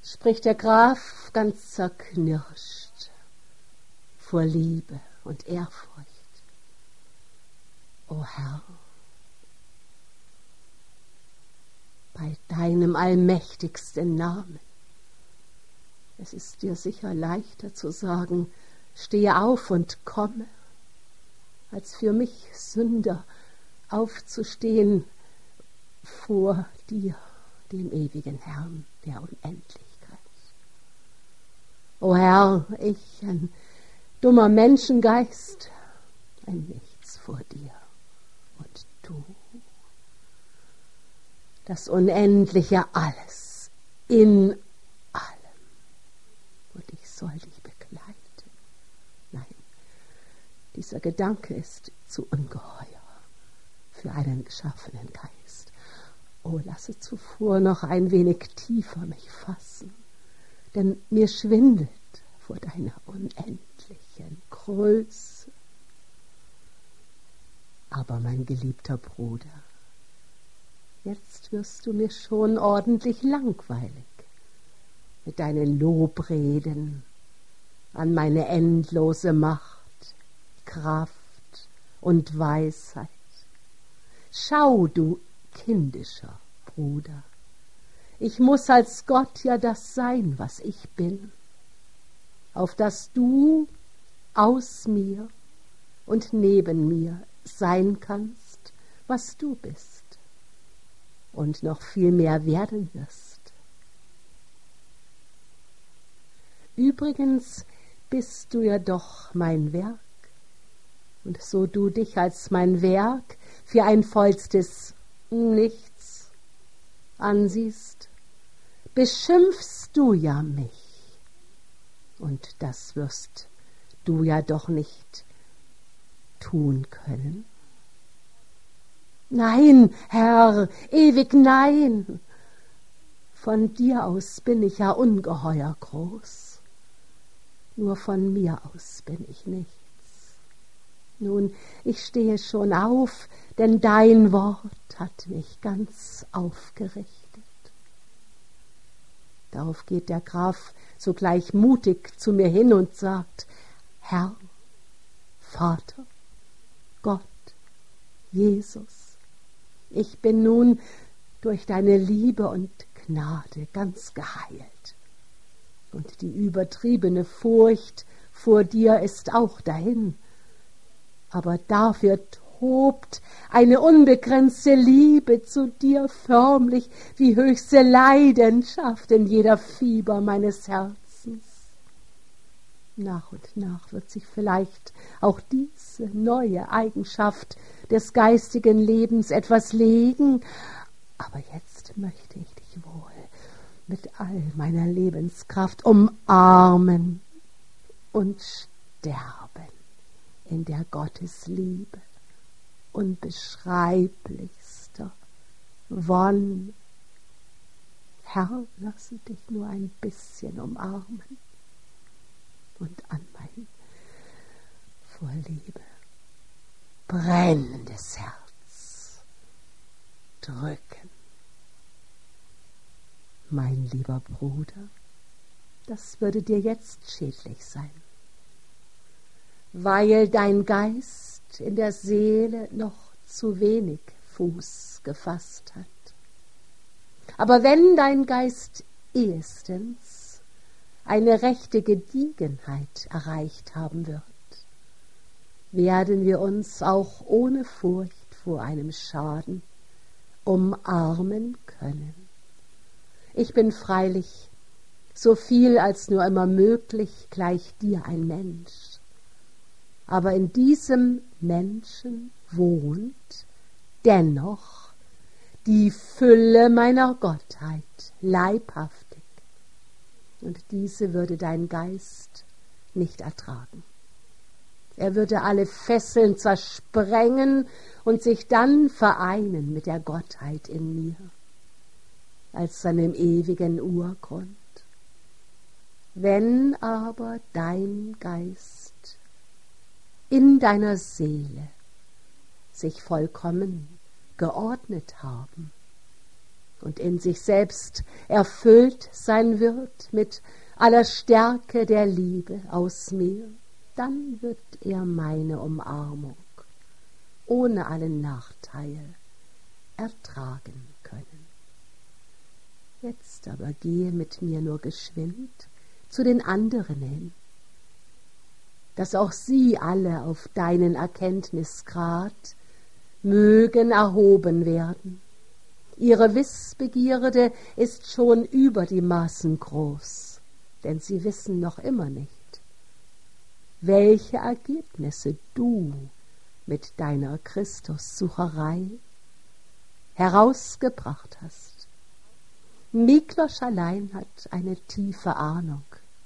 spricht der Graf ganz zerknirscht vor Liebe und Ehrfurcht. O Herr, bei deinem allmächtigsten Namen, es ist dir sicher leichter zu sagen, stehe auf und komme, als für mich Sünder aufzustehen vor dir, dem ewigen Herrn der Unendlichkeit. O Herr, ich, ein dummer Menschengeist, ein Nichts vor dir, und du, das unendliche Alles in allem, und ich soll dich begleiten. Nein, dieser Gedanke ist zu ungeheuer für einen geschaffenen Geist. Oh, lasse zuvor noch ein wenig tiefer mich fassen, denn mir schwindelt vor deiner unendlichen Größe. Aber mein geliebter Bruder, jetzt wirst du mir schon ordentlich langweilig mit deinen Lobreden an meine endlose Macht, Kraft und Weisheit. Schau, du kindischer Bruder, ich muss als Gott ja das sein, was ich bin, auf dass du aus mir und neben mir sein kannst, was du bist und noch viel mehr werden wirst. Übrigens bist du ja doch mein Werk, und so du dich als mein Werk für ein vollstes Nichts ansiehst, beschimpfst du ja mich, und das wirst du ja doch nicht tun können. Nein, Herr, ewig nein, von dir aus bin ich ja ungeheuer groß, nur von mir aus bin ich nichts. Nun, ich stehe schon auf, denn dein Wort hat mich ganz aufgerichtet. Darauf geht der Graf sogleich mutig zu mir hin und sagt: Herr, Vater, Gott, Jesus, ich bin nun durch deine Liebe und Gnade ganz geheilt. Und die übertriebene Furcht vor dir ist auch dahin. Aber dafür tobt eine unbegrenzte Liebe zu dir förmlich wie höchste Leidenschaft in jeder Fiber meines Herzens. Nach und nach wird sich vielleicht auch diese neue Eigenschaft des geistigen Lebens etwas legen, aber jetzt möchte ich dich wohl mit all meiner Lebenskraft umarmen und sterben in der Gottesliebe unbeschreiblichster Wonne. Herr, lasse dich nur ein bisschen umarmen und an mein vor Liebe brennendes Herz drücken. Mein lieber Bruder, das würde dir jetzt schädlich sein, weil dein Geist in der Seele noch zu wenig Fuß gefasst hat. Aber wenn dein Geist ehestens eine rechte Gediegenheit erreicht haben wird, werden wir uns auch ohne Furcht vor einem Schaden umarmen können. Ich bin freilich so viel als nur immer möglich gleich dir ein Mensch. Aber in diesem Menschen wohnt dennoch die Fülle meiner Gottheit leibhaftig. Und diese würde dein Geist nicht ertragen. Er würde alle Fesseln zersprengen und sich dann vereinen mit der Gottheit in mir, als seinem ewigen Urgrund. Wenn aber dein Geist in deiner Seele sich vollkommen geordnet haben und in sich selbst erfüllt sein wird mit aller Stärke der Liebe aus mir, dann wird er meine Umarmung ohne allen Nachteil ertragen können. Jetzt aber gehe mit mir nur geschwind zu den anderen hin, dass auch sie alle auf deinen Erkenntnisgrad mögen erhoben werden. Ihre Wissbegierde ist schon über die Maßen groß, denn sie wissen noch immer nicht, welche Ergebnisse du mit deiner Christussucherei herausgebracht hast. Miklos allein hat eine tiefe Ahnung,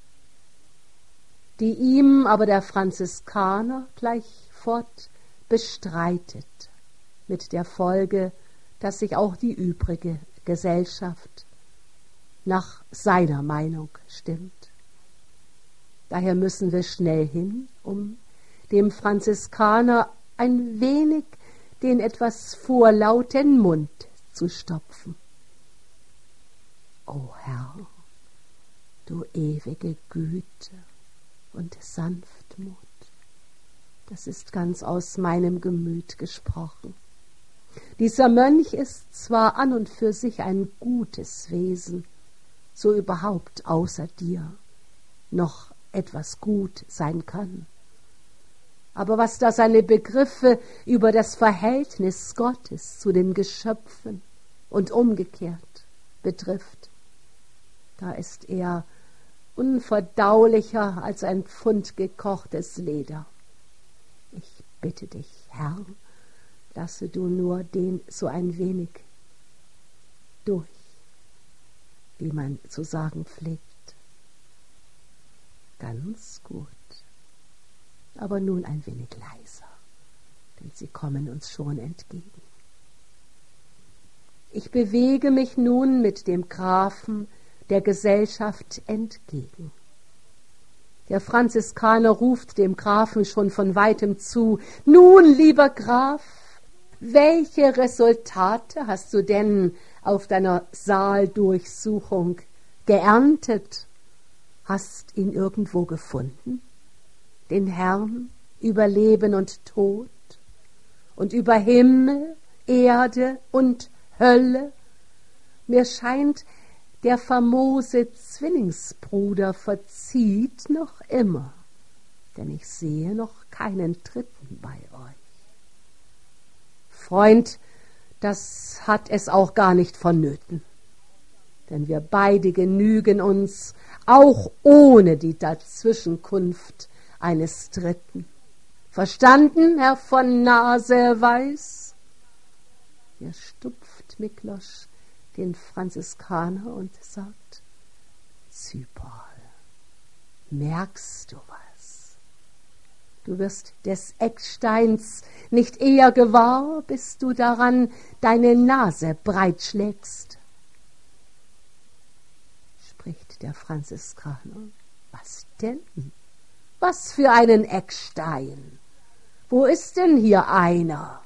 die ihm aber der Franziskaner gleichfort bestreitet, mit der Folge, dass sich auch die übrige Gesellschaft nach seiner Meinung stimmt. Daher müssen wir schnell hin, um dem Franziskaner ein wenig den etwas vorlauten Mund zu stopfen. O Herr, du ewige Güte und Sanftmut, das ist ganz aus meinem Gemüt gesprochen. Dieser Mönch ist zwar an und für sich ein gutes Wesen, so überhaupt außer dir noch etwas gut sein kann. Aber was da seine Begriffe über das Verhältnis Gottes zu den Geschöpfen und umgekehrt betrifft, da ist er unverdaulicher als ein Pfund gekochtes Leder. Ich bitte dich, Herr, lasse du nur den so ein wenig durch, wie man zu sagen pflegt. Ganz gut, aber nun ein wenig leiser, denn sie kommen uns schon entgegen. Ich bewege mich nun mit dem Grafen der Gesellschaft entgegen. Der Franziskaner ruft dem Grafen schon von weitem zu: Nun, lieber Graf, welche Resultate hast du denn auf deiner Saaldurchsuchung geerntet? Hast ihn irgendwo gefunden? Den Herrn über Leben und Tod und über Himmel, Erde und Hölle? Mir scheint, der famose Zwillingsbruder verzieht noch immer, denn ich sehe noch keinen Dritten bei euch. Freund, das hat es auch gar nicht vonnöten, denn wir beide genügen uns auch ohne die Dazwischenkunft eines Dritten. Verstanden, Herr von Naseweiß? Hier stupft Miklos den Franziskaner und sagt: Zypol, merkst du was? Du wirst des Ecksteins nicht eher gewahr, bis du daran deine Nase breitschlägst. Spricht der Franziskaner: Was denn? Was für einen Eckstein? Wo ist denn hier einer?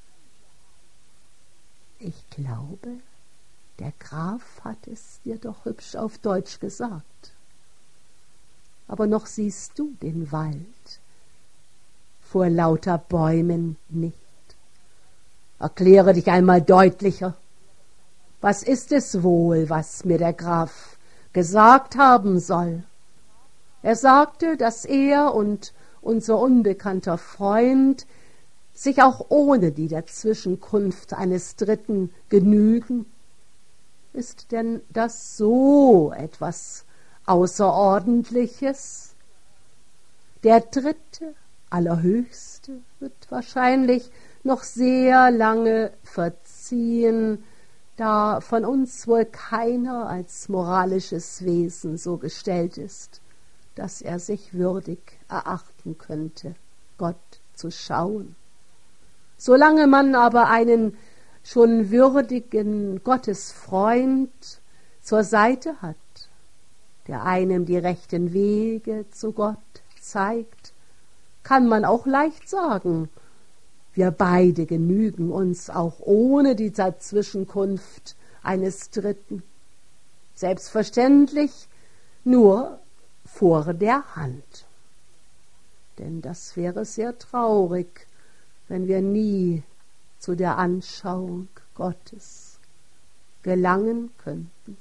Ich glaube, der Graf hat es dir doch hübsch auf Deutsch gesagt. Aber noch siehst du den Wald vor lauter Bäumen nicht. Erkläre dich einmal deutlicher. Was ist es wohl, was mir der Graf gesagt haben soll? Er sagte, dass er und unser unbekannter Freund sich auch ohne die Dazwischenkunft eines Dritten genügen. Ist denn das so etwas Außerordentliches? Der Dritte, Allerhöchste, wird wahrscheinlich noch sehr lange verziehen, da von uns wohl keiner als moralisches Wesen so gestellt ist, dass er sich würdig erachten könnte, Gott zu schauen. Solange man aber einen schon würdigen Gottesfreund zur Seite hat, der einem die rechten Wege zu Gott zeigt, kann man auch leicht sagen, wir beide genügen uns auch ohne die Dazwischenkunft eines Dritten. Selbstverständlich nur vor der Hand. Denn das wäre sehr traurig, wenn wir nie zu der Anschauung Gottes gelangen könnten.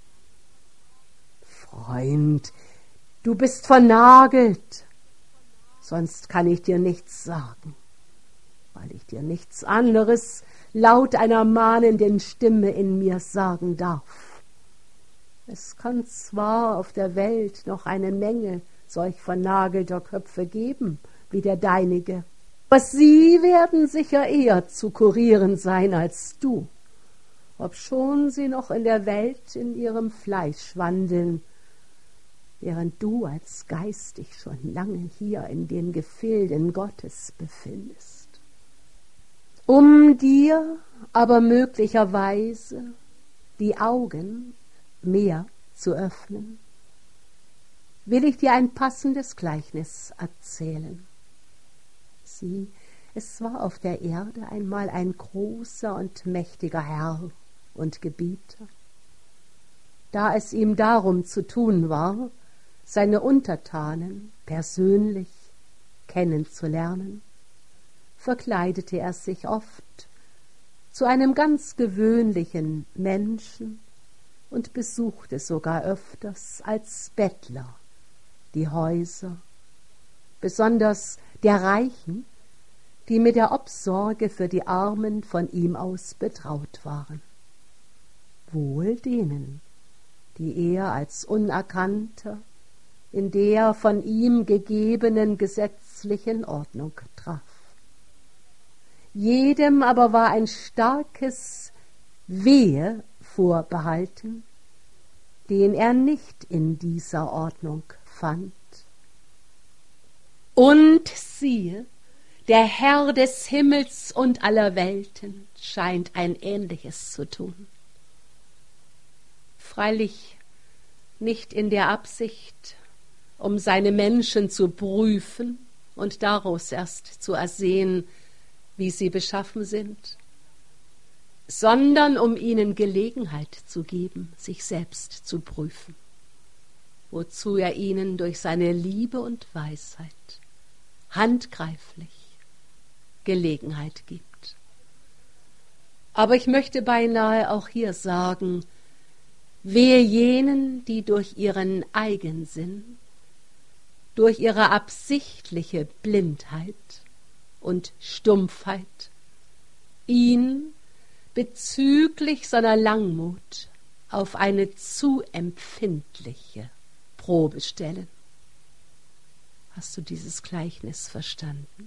Freund, du bist vernagelt, sonst kann ich dir nichts sagen, weil ich dir nichts anderes laut einer mahnenden Stimme in mir sagen darf. Es kann zwar auf der Welt noch eine Menge solch vernagelter Köpfe geben, wie der deinige, aber sie werden sicher eher zu kurieren sein als du, obschon sie noch in der Welt in ihrem Fleisch wandeln, während du als Geist dich schon lange hier in den Gefilden Gottes befindest. Um dir aber möglicherweise die Augen mehr zu öffnen, will ich dir ein passendes Gleichnis erzählen. Sieh, es war auf der Erde einmal ein großer und mächtiger Herr und Gebieter. Da es ihm darum zu tun war, seine Untertanen persönlich kennenzulernen, verkleidete er sich oft zu einem ganz gewöhnlichen Menschen und besuchte sogar öfters als Bettler die Häuser, besonders der Reichen, die mit der Obsorge für die Armen von ihm aus betraut waren. Wohl denen, die er als Unerkannter in der von ihm gegebenen gesetzlichen Ordnung traf. Jedem aber war ein starkes Wehe vorbehalten, den er nicht in dieser Ordnung fand. Und siehe, der Herr des Himmels und aller Welten scheint ein Ähnliches zu tun. Freilich nicht in der Absicht, um seine Menschen zu prüfen und daraus erst zu ersehen, wie sie beschaffen sind, sondern um ihnen Gelegenheit zu geben, sich selbst zu prüfen, wozu er ihnen durch seine Liebe und Weisheit handgreiflich Gelegenheit gibt. Aber ich möchte beinahe auch hier sagen, wehe jenen, die durch ihren Eigensinn, durch ihre absichtliche Blindheit und Stumpfheit ihn bezüglich seiner Langmut auf eine zu empfindliche Probe stellen. Hast du dieses Gleichnis verstanden?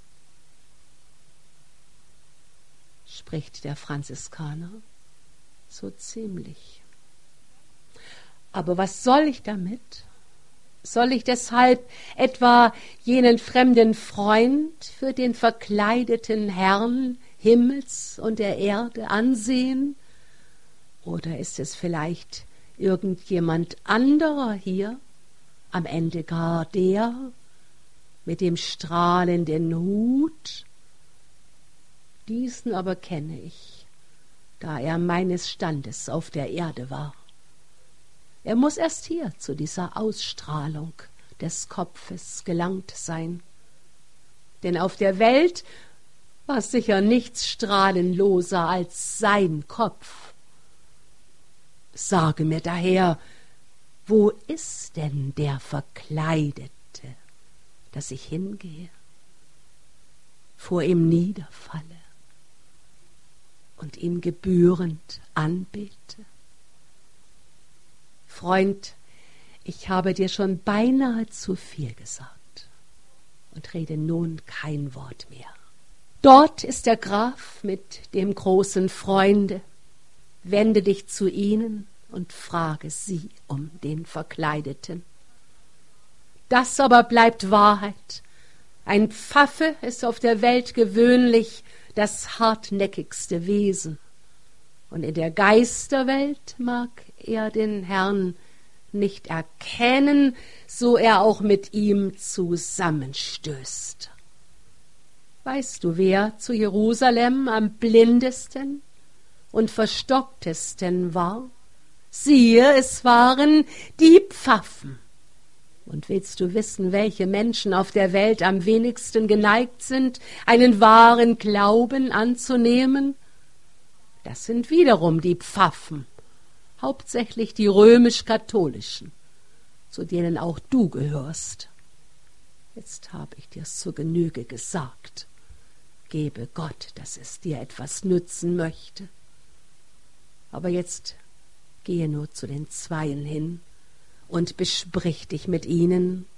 Spricht der Franziskaner. So ziemlich. Aber was soll ich damit? Soll ich deshalb etwa jenen fremden Freund für den verkleideten Herrn Himmels und der Erde ansehen? Oder ist es vielleicht irgendjemand anderer hier, am Ende gar der mit dem strahlenden Hut? Diesen aber kenne ich, da er meines Standes auf der Erde war. Er muss erst hier zu dieser Ausstrahlung des Kopfes gelangt sein. Denn auf der Welt war sicher nichts strahlenloser als sein Kopf. Sage mir daher, wo ist denn der Verkleidete, dass ich hingehe, vor ihm niederfalle und ihn gebührend anbete? Freund, ich habe dir schon beinahe zu viel gesagt und rede nun kein Wort mehr. Dort ist der Graf mit dem großen Freunde. Wende dich zu ihnen und frage sie um den Verkleideten. Das aber bleibt Wahrheit. Ein Pfaffe ist auf der Welt gewöhnlich das hartnäckigste Wesen. Und in der Geisterwelt mag er den Herrn nicht erkennen, so er auch mit ihm zusammenstößt. Weißt du, wer zu Jerusalem am blindesten und verstocktesten war? Siehe, es waren die Pfaffen. Und willst du wissen, welche Menschen auf der Welt am wenigsten geneigt sind, einen wahren Glauben anzunehmen? Das sind wiederum die Pfaffen, hauptsächlich die römisch-katholischen, zu denen auch du gehörst. Jetzt habe ich dir's zur Genüge gesagt. Gebe Gott, dass es dir etwas nützen möchte. Aber jetzt gehe nur zu den Zweien hin und besprich dich mit ihnen.